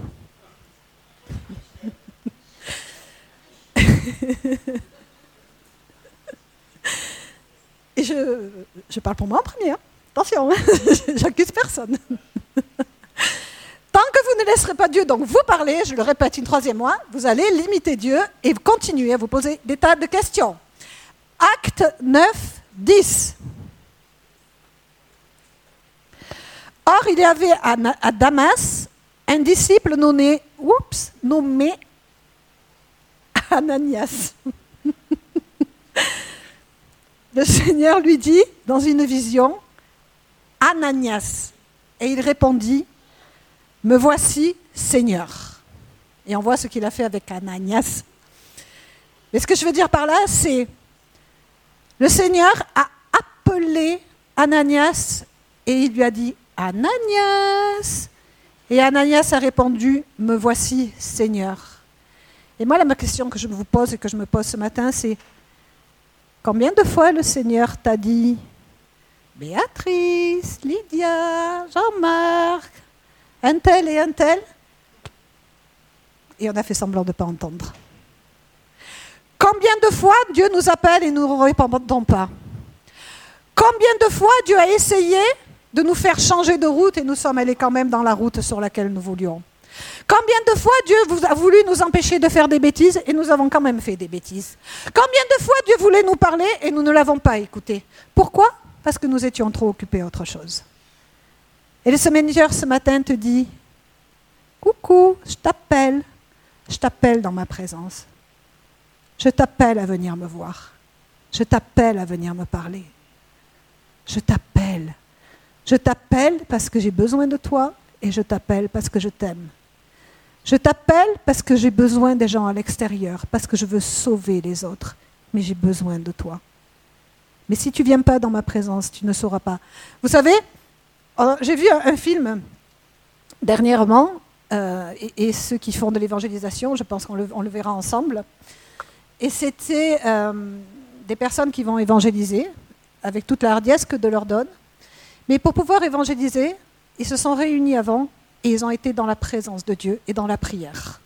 Speaker 1: Et je, je parle pour moi en premier. Hein. Attention, j'accuse personne. Tant que vous ne laisserez pas Dieu donc vous parler, je le répète une troisième fois, vous allez limiter Dieu et continuer à vous poser des tas de questions. Acte neuf, dix. Or, il y avait à, à Damas un disciple nommé, oups, nommé Ananias. Le Seigneur lui dit, dans une vision, Ananias. Et il répondit, me voici, Seigneur. Et on voit ce qu'il a fait avec Ananias. Mais ce que je veux dire par là, c'est le Seigneur a appelé Ananias et il lui a dit « Ananias !» Et Ananias a répondu « Me voici, Seigneur !» Et moi, la ma question que je vous pose et que je me pose ce matin, c'est combien de fois le Seigneur t'a dit « Béatrice, Lydia, Jean-Marc » un tel et un tel, et on a fait semblant de ne pas entendre. Combien de fois Dieu nous appelle et nous ne répondons pas? Combien de fois Dieu a essayé de nous faire changer de route et nous sommes allés quand même dans la route sur laquelle nous voulions? Combien de fois Dieu a voulu nous empêcher de faire des bêtises et nous avons quand même fait des bêtises? Combien de fois Dieu voulait nous parler et nous ne l'avons pas écouté? Pourquoi? Parce que nous étions trop occupés à autre chose. Et le Seigneur ce matin te dit, coucou, je t'appelle, je t'appelle dans ma présence. Je t'appelle à venir me voir. Je t'appelle à venir me parler. Je t'appelle. Je t'appelle parce que j'ai besoin de toi et je t'appelle parce que je t'aime. Je t'appelle parce que j'ai besoin des gens à l'extérieur, parce que je veux sauver les autres, mais j'ai besoin de toi. Mais si tu ne viens pas dans ma présence, tu ne sauras pas. Vous savez, j'ai vu un, un film dernièrement, euh, et, et ceux qui font de l'évangélisation, je pense qu'on le, on le verra ensemble, et c'était euh, des personnes qui vont évangéliser, avec toute la hardiesse que Dieu leur donne. Mais pour pouvoir évangéliser, ils se sont réunis avant et ils ont été dans la présence de Dieu et dans la prière.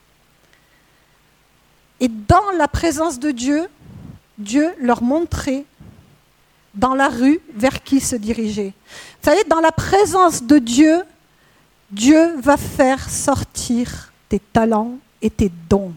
Speaker 1: Et dans la présence de Dieu, Dieu leur montrait dans la rue vers qui se diriger. Vous savez, dans la présence de Dieu, Dieu va faire sortir tes talents et tes dons.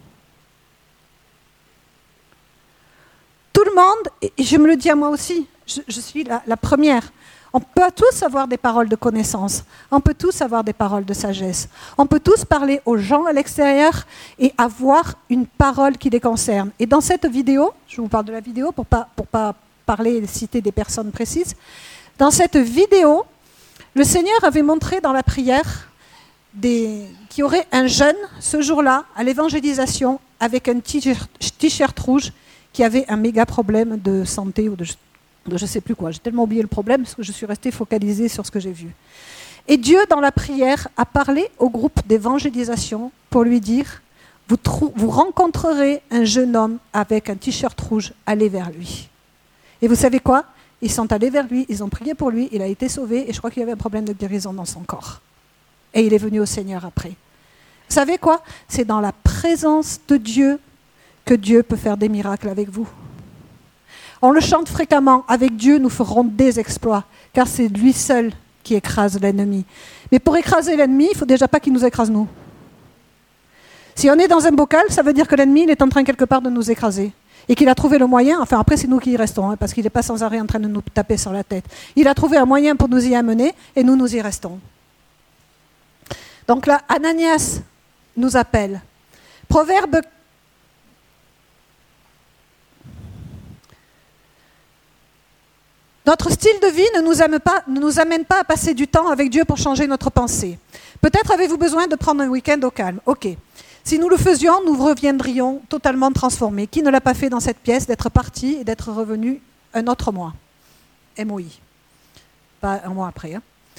Speaker 1: Tout le monde, et je me le dis à moi aussi, je, je suis la, la première, on peut tous avoir des paroles de connaissance, on peut tous avoir des paroles de sagesse, on peut tous parler aux gens à l'extérieur et avoir une parole qui les concerne. Et dans cette vidéo, je vous parle de la vidéo pour pas, pour pas parler et citer des personnes précises, dans cette vidéo, le Seigneur avait montré dans la prière des, qu'il y aurait un jeune ce jour-là à l'évangélisation avec un t-shirt, t-shirt rouge qui avait un méga problème de santé ou de, de je ne sais plus quoi. J'ai tellement oublié le problème parce que je suis restée focalisée sur ce que j'ai vu. Et Dieu, dans la prière, a parlé au groupe d'évangélisation pour lui dire « Vous, trou- vous rencontrerez un jeune homme avec un t-shirt rouge, allez vers lui. » Et vous savez quoi ? Ils sont allés vers lui, ils ont prié pour lui, il a été sauvé et je crois qu'il y avait un problème de guérison dans son corps. Et il est venu au Seigneur après. Vous savez quoi ? C'est dans la présence de Dieu que Dieu peut faire des miracles avec vous. On le chante fréquemment, avec Dieu nous ferons des exploits, car c'est lui seul qui écrase l'ennemi. Mais pour écraser l'ennemi, il ne faut déjà pas qu'il nous écrase nous. Si on est dans un bocal, ça veut dire que l'ennemi il est en train quelque part de nous écraser. Et qu'il a trouvé le moyen, enfin après c'est nous qui y restons, hein, parce qu'il n'est pas sans arrêt en train de nous taper sur la tête. Il a trouvé un moyen pour nous y amener, et nous, nous y restons. Donc là, Ananias nous appelle. Proverbe Notre style de vie ne nous, amène pas, ne nous amène pas à passer du temps avec Dieu pour changer notre pensée. Peut-être avez-vous besoin de prendre un week-end au calme. Ok. Si nous le faisions, nous reviendrions totalement transformés. Qui ne l'a pas fait dans cette pièce, d'être parti et d'être revenu un autre mois ? M O I. Pas un mois après. Hein.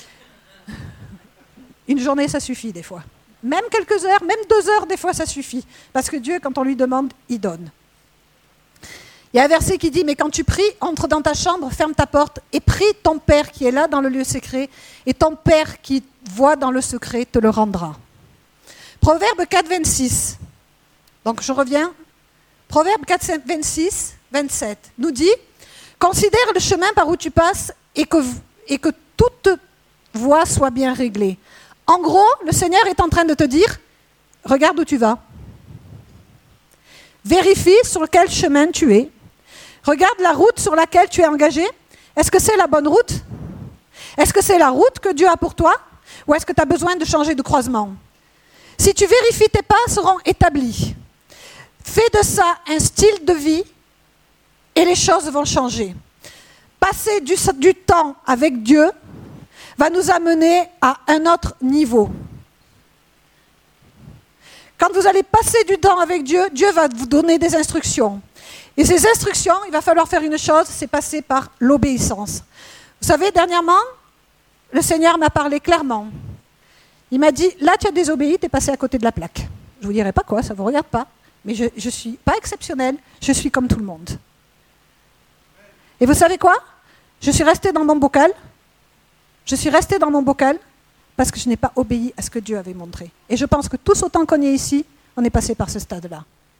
Speaker 1: Une journée, ça suffit des fois. Même quelques heures, même deux heures, des fois, ça suffit. Parce que Dieu, quand on lui demande, il donne. Il y a un verset qui dit, mais quand tu pries, entre dans ta chambre, ferme ta porte et prie ton Père qui est là dans le lieu secret, et ton Père qui voit dans le secret te le rendra. Proverbe quatre, vingt-six. Donc je reviens. Proverbe quatre, vingt-six, vingt-sept nous dit, considère le chemin par où tu passes et que, et que toute voie soit bien réglée. En gros, le Seigneur est en train de te dire, regarde où tu vas. Vérifie sur quel chemin tu es. Regarde la route sur laquelle tu es engagé. Est-ce que c'est la bonne route ? Est-ce que c'est la route que Dieu a pour toi ? Ou est-ce que tu as besoin de changer de croisement ? Si tu vérifies, tes pas seront établis. Fais de ça un style de vie et les choses vont changer. Passer du, du temps avec Dieu va nous amener à un autre niveau. Quand vous allez passer du temps avec Dieu, Dieu va vous donner des instructions. Et ces instructions, il va falloir faire une chose, c'est passer par l'obéissance. Vous savez, dernièrement, le Seigneur m'a parlé clairement. Il m'a dit, là tu as désobéi, tu es passé à côté de la plaque. Je ne vous dirai pas quoi, ça ne vous regarde pas, mais je ne suis pas exceptionnelle, je suis comme tout le monde. Et vous savez quoi ? Je suis restée dans mon bocal, je suis restée dans mon bocal parce que je n'ai pas obéi à ce que Dieu avait montré. Et je pense que tous autant qu'on est ici, on est passé par ce stade-là.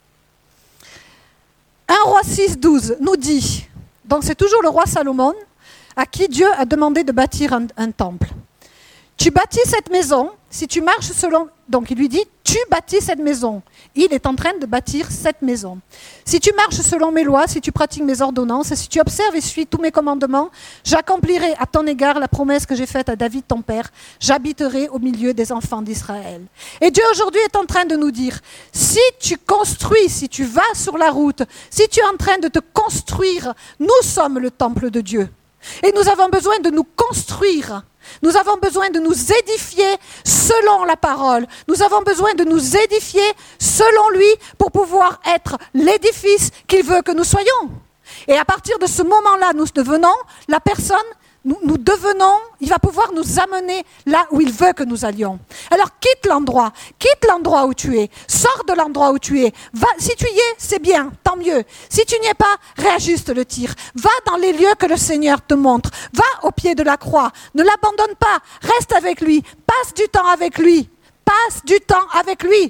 Speaker 1: un Roi six, douze nous dit, donc c'est toujours le roi Salomon, à qui Dieu a demandé de bâtir un, un temple. Tu bâtis cette maison, si tu marches selon... Donc il lui dit, tu bâtis cette maison. Il est en train de bâtir cette maison. Si tu marches selon mes lois, si tu pratiques mes ordonnances, si tu observes et suis tous mes commandements, j'accomplirai à ton égard la promesse que j'ai faite à David ton père. J'habiterai au milieu des enfants d'Israël. Et Dieu aujourd'hui est en train de nous dire, si tu construis, si tu vas sur la route, si tu es en train de te construire, nous sommes le temple de Dieu. Et nous avons besoin de nous construire. Nous avons besoin de nous édifier selon la parole. Nous avons besoin de nous édifier selon lui pour pouvoir être l'édifice qu'il veut que nous soyons. Et à partir de ce moment-là, nous devenons la personne nous, nous devenons, il va pouvoir nous amener là où il veut que nous allions. Alors quitte l'endroit, quitte l'endroit où tu es, sors de l'endroit où tu es. Va, si tu y es, c'est bien, tant mieux. Si tu n'y es pas, réajuste le tir. Va dans les lieux que le Seigneur te montre. Va au pied de la croix. Ne l'abandonne pas. Reste avec lui. Passe du temps avec lui. Passe du temps avec lui.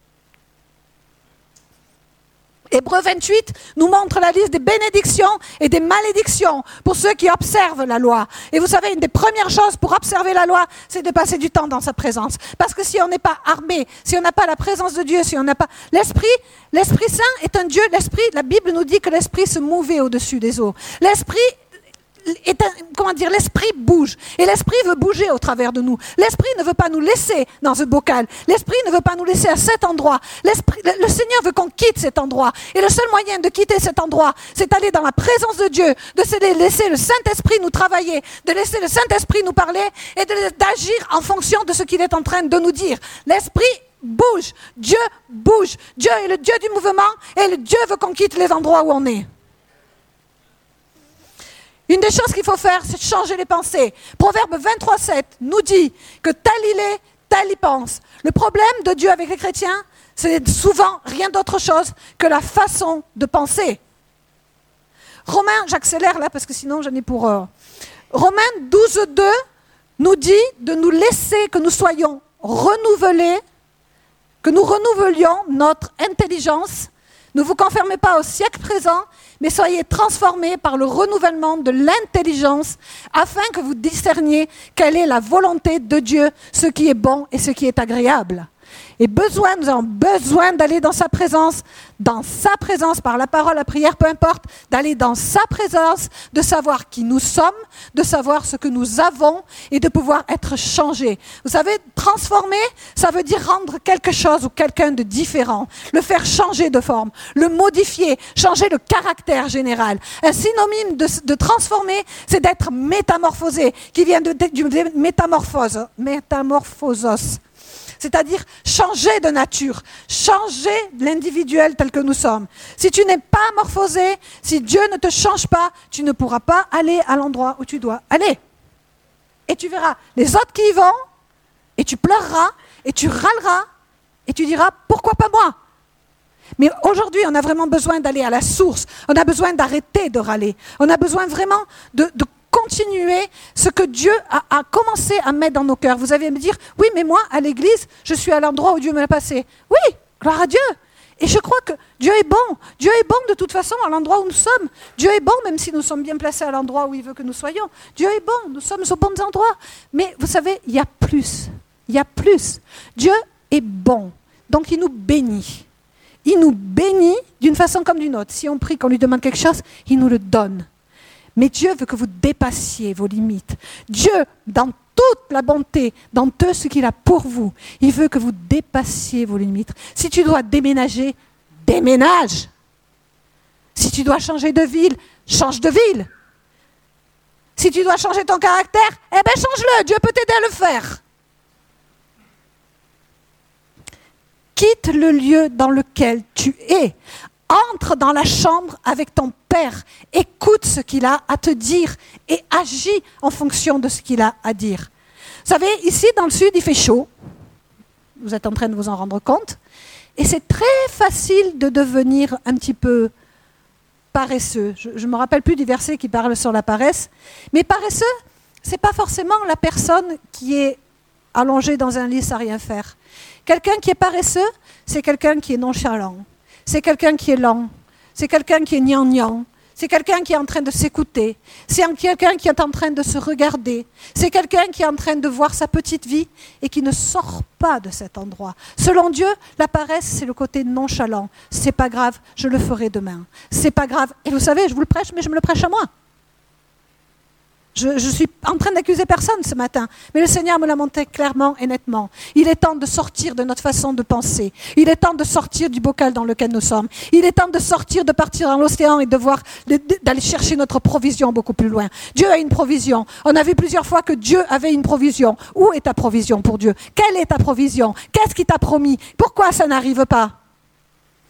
Speaker 1: Hébreux vingt-huit nous montre la liste des bénédictions et des malédictions pour ceux qui observent la loi. Et vous savez, une des premières choses pour observer la loi, c'est de passer du temps dans sa présence. Parce que si on n'est pas armé, si on n'a pas la présence de Dieu, si on n'a pas... L'Esprit, l'Esprit Saint est un Dieu, l'Esprit, la Bible nous dit que l'Esprit se mouvait au-dessus des eaux. L'Esprit... Est un, comment dire, l'esprit bouge et l'esprit veut bouger au travers de nous. L'esprit ne veut pas nous laisser dans ce bocal. L'esprit ne veut pas nous laisser à cet endroit. L'esprit, le, le Seigneur veut qu'on quitte cet endroit. Et le seul moyen de quitter cet endroit, c'est d'aller dans la présence de Dieu, de se laisser le Saint-Esprit nous travailler, de laisser le Saint-Esprit nous parler et de, d'agir en fonction de ce qu'il est en train de nous dire. L'esprit bouge. Dieu bouge. Dieu est le Dieu du mouvement et le Dieu veut qu'on quitte les endroits où on est. Une des choses qu'il faut faire, c'est changer les pensées. Proverbe vingt-trois sept nous dit que tel il est, tel il pense. Le problème de Dieu avec les chrétiens, c'est souvent rien d'autre chose que la façon de penser. Romains, j'accélère là parce que sinon j'en ai pour... Euh... Romains douze deux nous dit de nous laisser, que nous soyons renouvelés, que nous renouvelions notre intelligence. Ne vous conformez pas au siècle présent, mais soyez transformés par le renouvellement de l'intelligence afin que vous discerniez quelle est la volonté de Dieu, ce qui est bon et ce qui est agréable. Et besoin, nous avons besoin d'aller dans sa présence, dans sa présence, par la parole, la prière, peu importe, d'aller dans sa présence, de savoir qui nous sommes, de savoir ce que nous avons et de pouvoir être changés. Vous savez, transformer, ça veut dire rendre quelque chose ou quelqu'un de différent, le faire changer de forme, le modifier, changer le caractère général. Un synonyme de, de transformer, c'est d'être métamorphosé, qui vient de, de, du métamorphose, métamorphosos. C'est-à-dire changer de nature, changer l'individuel tel que nous sommes. Si tu n'es pas morphosé, si Dieu ne te change pas, tu ne pourras pas aller à l'endroit où tu dois aller. Et tu verras les autres qui y vont, et tu pleureras, et tu râleras, et tu diras « pourquoi pas moi ?» Mais aujourd'hui, on a vraiment besoin d'aller à la source. On a besoin d'arrêter de râler. On a besoin vraiment de, de continuer ce que Dieu a, a commencé à mettre dans nos cœurs. Vous allez me dire, oui, mais moi, à l'église, je suis à l'endroit où Dieu me l'a passé. Oui, gloire à Dieu. Et je crois que Dieu est bon. Dieu est bon de toute façon à l'endroit où nous sommes. Dieu est bon même si nous sommes bien placés à l'endroit où il veut que nous soyons. Dieu est bon, nous sommes aux bons endroits. Mais vous savez, il y a plus. Il y a plus. Dieu est bon. Donc il nous bénit. Il nous bénit d'une façon comme d'une autre. Si on prie, qu'on lui demande quelque chose, il nous le donne. Mais Dieu veut que vous dépassiez vos limites. Dieu, dans toute la bonté, dans tout ce qu'il a pour vous, il veut que vous dépassiez vos limites. Si tu dois déménager, déménage. Si tu dois changer de ville, change de ville. Si tu dois changer ton caractère, eh bien change-le. Dieu peut t'aider à le faire. Quitte le lieu dans lequel tu es. Entre dans la chambre avec ton Père. Écoute ce qu'il a à te dire et agis en fonction de ce qu'il a à dire. Vous savez, ici dans le sud, il fait chaud. Vous êtes en train de vous en rendre compte. Et c'est très facile de devenir un petit peu paresseux. Je ne me rappelle plus du verset qui parle sur la paresse. Mais paresseux, ce n'est pas forcément la personne qui est allongée dans un lit sans rien faire. Quelqu'un qui est paresseux, c'est quelqu'un qui est nonchalant. C'est quelqu'un qui est lent. C'est quelqu'un qui est gnangnan. C'est quelqu'un qui est en train de s'écouter. C'est quelqu'un qui est en train de se regarder. C'est quelqu'un qui est en train de voir sa petite vie et qui ne sort pas de cet endroit. Selon Dieu, la paresse, c'est le côté nonchalant. C'est pas grave, je le ferai demain. C'est pas grave. Et vous savez, je vous le prêche, mais je me le prêche à moi. Je, je suis en train d'accuser personne ce matin, mais le Seigneur me l'a montré clairement et nettement. Il est temps de sortir de notre façon de penser. Il est temps de sortir du bocal dans lequel nous sommes. Il est temps de sortir, de partir dans l'océan et de voir, de, de, d'aller chercher notre provision beaucoup plus loin. Dieu a une provision. On a vu plusieurs fois que Dieu avait une provision. Où est ta provision pour Dieu? Quelle est ta provision? Qu'est-ce qu'il t'a promis? Pourquoi ça n'arrive pas?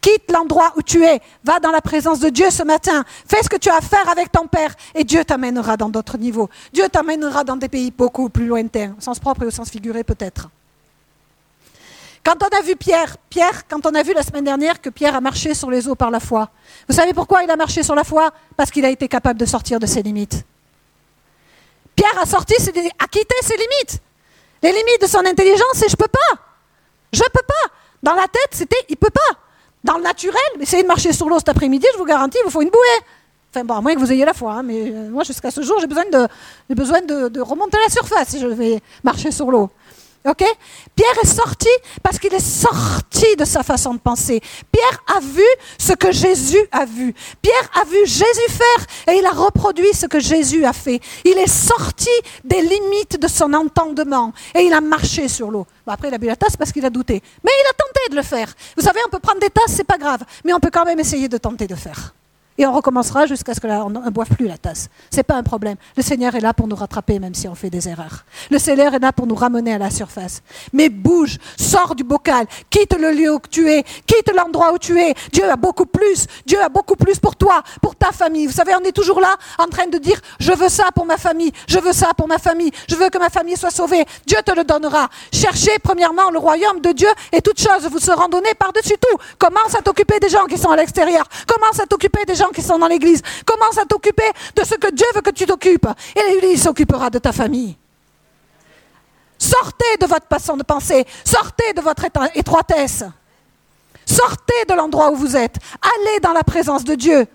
Speaker 1: quitte l'endroit où tu es, va dans la présence de Dieu ce matin, fais ce que tu as à faire avec ton Père et Dieu t'amènera dans d'autres niveaux. Dieu t'amènera dans des pays beaucoup plus lointains, au sens propre et au sens figuré peut-être. Quand on a vu Pierre, Pierre, quand on a vu la semaine dernière que Pierre a marché sur les eaux par la foi, vous savez pourquoi il a marché sur la foi? Parce qu'il a été capable de sortir de ses limites. Pierre a sorti, a quitté ses limites. Les limites de son intelligence, c'est je peux pas. Je peux pas. Dans la tête, c'était il peut pas. Dans le naturel, essayez de marcher sur l'eau cet après-midi, je vous garantis, il vous faut une bouée. Enfin bon, à moins que vous ayez la foi, hein, mais euh, moi jusqu'à ce jour, j'ai besoin de, j'ai besoin de, de remonter à la surface si je vais marcher sur l'eau. Ok? Pierre est sorti parce qu'il est sorti de sa façon de penser. Pierre a vu ce que Jésus a vu. Pierre a vu Jésus faire et il a reproduit ce que Jésus a fait. Il est sorti des limites de son entendement et il a marché sur l'eau. Bon, après, il a bu la tasse parce qu'il a douté. Mais il a tenté de le faire. Vous savez, on peut prendre des tasses, c'est pas grave. Mais on peut quand même essayer de tenter de faire. Et on recommencera jusqu'à ce qu'on ne boive plus la tasse. Ce n'est pas un problème. Le Seigneur est là pour nous rattraper même si on fait des erreurs. Le Seigneur est là pour nous ramener à la surface. Mais bouge, sors du bocal, quitte le lieu où tu es, quitte l'endroit où tu es. Dieu a beaucoup plus. Dieu a beaucoup plus pour toi, pour ta famille. Vous savez, on est toujours là en train de dire « Je veux ça pour ma famille, je veux ça pour ma famille, je veux que ma famille soit sauvée. » Dieu te le donnera. Cherchez premièrement le royaume de Dieu et toutes choses vous seront données par-dessus tout. Commence à t'occuper des gens qui sont à l'extérieur. Commence à t'occuper des gens qui sont dans l'église. Commence à t'occuper de ce que Dieu veut que tu t'occupes. Et lui, il s'occupera de ta famille. Sortez de votre façon de penser. Sortez de votre étroitesse. Sortez de l'endroit où vous êtes. Allez dans la présence de Dieu.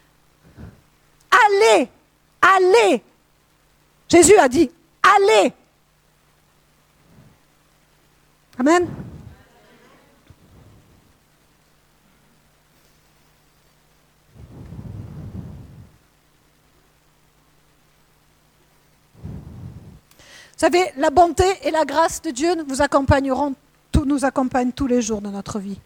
Speaker 1: Allez. Allez. Jésus a dit, allez. Amen. Vous savez, la bonté et la grâce de Dieu vous accompagneront, tout, nous accompagnent tous les jours de notre vie.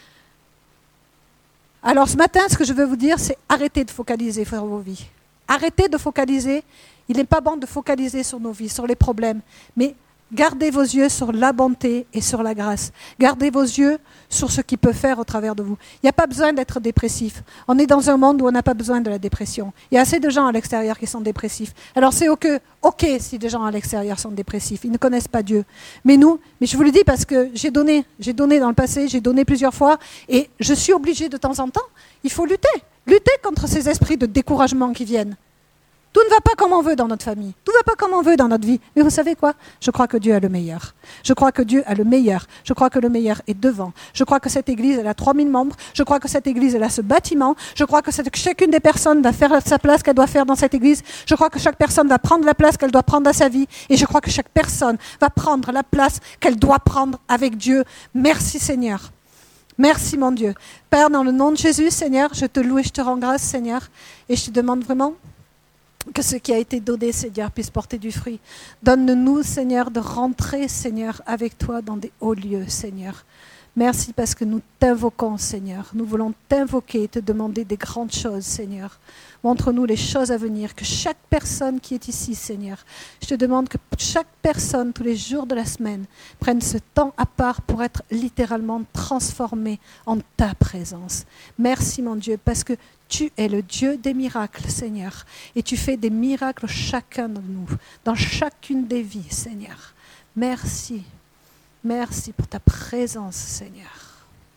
Speaker 1: Alors ce matin, ce que je veux vous dire, c'est arrêtez de focaliser sur vos vies. Arrêtez de focaliser. Il n'est pas bon de focaliser sur nos vies, sur les problèmes, mais gardez vos yeux sur la bonté et sur la grâce. Gardez vos yeux sur ce qu'il peut faire au travers de vous. Il n'y a pas besoin d'être dépressif. On est dans un monde où on n'a pas besoin de la dépression. Il y a assez de gens à l'extérieur qui sont dépressifs. Alors c'est ok, ok si des gens à l'extérieur sont dépressifs. Ils ne connaissent pas Dieu. Mais nous, mais je vous le dis parce que j'ai donné, j'ai donné dans le passé, j'ai donné plusieurs fois et je suis obligée de temps en temps, il faut lutter. Lutter contre ces esprits de découragement qui viennent. Tout ne va pas comme on veut dans notre famille. Tout ne va pas comme on veut dans notre vie. Mais vous savez quoi? Je crois que Dieu a le meilleur. Je crois que Dieu a le meilleur. Je crois que le meilleur est devant. Je crois que cette église, elle a trois mille membres. Je crois que cette église, elle a ce bâtiment. Je crois que cette, chacune des personnes va faire sa place qu'elle doit faire dans cette église. Je crois que chaque personne va prendre la place qu'elle doit prendre dans sa vie. Et je crois que chaque personne va prendre la place qu'elle doit prendre avec Dieu. Merci Seigneur. Merci mon Dieu. Père, dans le nom de Jésus, Seigneur, je te loue et je te rends grâce, Seigneur. Et je te demande vraiment que ce qui a été donné, Seigneur, puisse porter du fruit. Donne-nous, Seigneur, de rentrer, Seigneur, avec toi dans des hauts lieux, Seigneur. Merci parce que nous t'invoquons, Seigneur. Nous voulons t'invoquer et te demander des grandes choses, Seigneur. Montre-nous les choses à venir, que chaque personne qui est ici, Seigneur, je te demande que chaque personne, tous les jours de la semaine, prenne ce temps à part pour être littéralement transformée en ta présence. Merci, mon Dieu, parce que tu es le Dieu des miracles, Seigneur, et tu fais des miracles chacun de nous, dans chacune des vies, Seigneur. Merci, merci pour ta présence, Seigneur.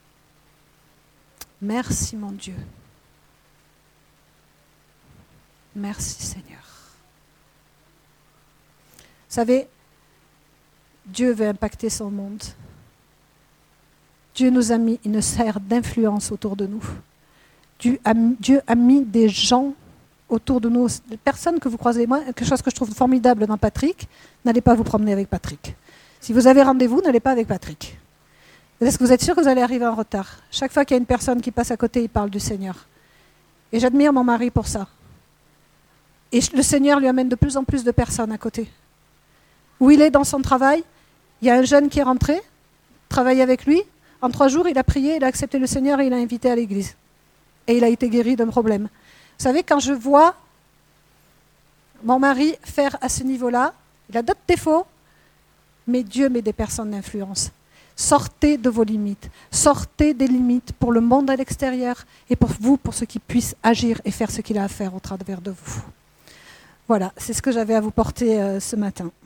Speaker 1: Merci, mon Dieu. Merci, Seigneur. Vous savez, Dieu veut impacter son monde. Dieu nous a mis une sphère d'influence autour de nous. Dieu a, Dieu a mis des gens autour de nous, des personnes que vous croisez. Moi, quelque chose que je trouve formidable dans Patrick, n'allez pas vous promener avec Patrick. Si vous avez rendez-vous, n'allez pas avec Patrick. Est-ce que vous êtes sûr que vous allez arriver en retard? Chaque fois qu'il y a une personne qui passe à côté, il parle du Seigneur. Et j'admire mon mari pour ça. Et le Seigneur lui amène de plus en plus de personnes à côté. Où il est dans son travail, il y a un jeune qui est rentré, travaille avec lui. En trois jours, il a prié, il a accepté le Seigneur et il l'a invité à l'église. Et il a été guéri d'un problème. Vous savez, quand je vois mon mari faire à ce niveau-là, il a d'autres défauts, mais Dieu met des personnes d'influence. Sortez de vos limites. Sortez des limites pour le monde à l'extérieur et pour vous, pour ce qui puisse agir et faire ce qu'il a à faire au travers de vous. Voilà, c'est ce que j'avais à vous porter euh, ce matin.